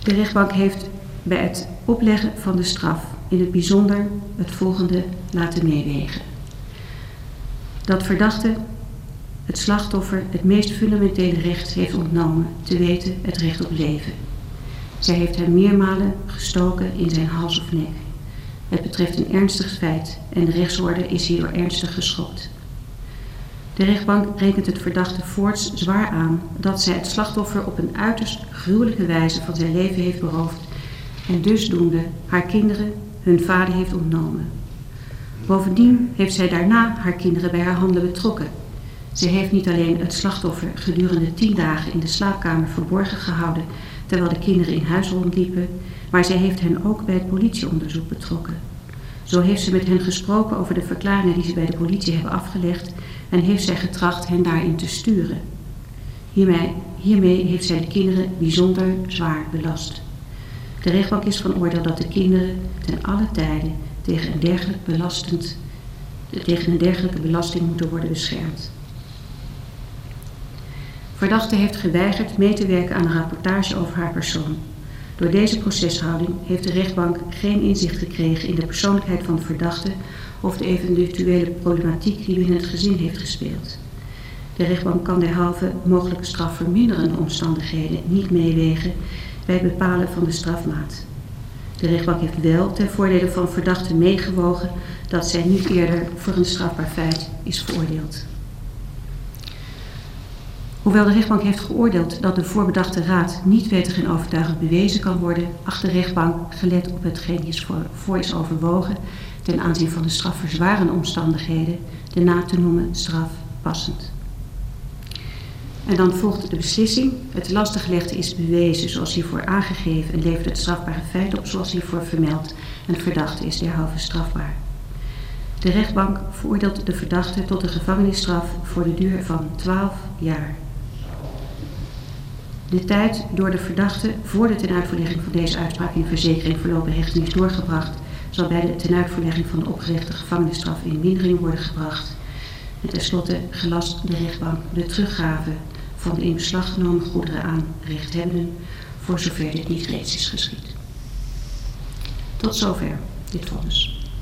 De rechtbank heeft bij het opleggen van de straf in het bijzonder het volgende laten meewegen. Dat verdachte het slachtoffer het meest fundamentele recht heeft ontnomen, te weten het recht op leven. Zij heeft hem meermalen gestoken in zijn hals of nek. Het betreft een ernstig feit en de rechtsorde is hierdoor ernstig geschokt. De rechtbank rekent het verdachte voorts zwaar aan dat zij het slachtoffer op een uiterst gruwelijke wijze van zijn leven heeft beroofd en dusdoende haar kinderen hun vader heeft ontnomen. Bovendien heeft zij daarna haar kinderen bij haar handelen betrokken. Ze heeft niet alleen het slachtoffer gedurende 10 dagen in de slaapkamer verborgen gehouden terwijl de kinderen in huis rondliepen, maar zij heeft hen ook bij het politieonderzoek betrokken. Zo heeft ze met hen gesproken over de verklaringen die ze bij de politie hebben afgelegd en heeft zij getracht hen daarin te sturen. Hiermee heeft zij de kinderen bijzonder zwaar belast. De rechtbank is van oordeel dat de kinderen ten alle tijde tegen een dergelijke belasting moeten worden beschermd. Verdachte heeft geweigerd mee te werken aan een rapportage over haar persoon. Door deze proceshouding heeft de rechtbank geen inzicht gekregen in de persoonlijkheid van de verdachte of de eventuele problematiek die binnen het gezin heeft gespeeld. De rechtbank kan derhalve mogelijke strafverminderende omstandigheden niet meewegen bij het bepalen van de strafmaat. De rechtbank heeft wel ten voordele van verdachte meegewogen dat zij niet eerder voor een strafbaar feit is veroordeeld. Hoewel de rechtbank heeft geoordeeld dat de voorbedachte raad niet wettig en overtuigend bewezen kan worden, acht de rechtbank, gelet op hetgeen hiervoor is overwogen, ten aanzien van de strafverzwarende omstandigheden, de na te noemen straf passend. En dan volgt de beslissing. Het lastiggelegde is bewezen zoals hiervoor aangegeven en levert het strafbare feit op zoals hiervoor vermeld en de verdachte is derhalve strafbaar. De rechtbank veroordeelt de verdachte tot een gevangenisstraf voor de duur van 12 jaar. De tijd door de verdachte voor de tenuitvoerlegging van deze uitspraak in verzekering voorlopige hechtenis doorgebracht, zal bij de tenuitvoerlegging van de opgelegde gevangenisstraf in mindering worden gebracht. En tenslotte gelast de rechtbank de teruggave van de in beslag genomen goederen aan rechthebbenden, voor zover dit niet reeds is geschied. Tot zover dit vonnis.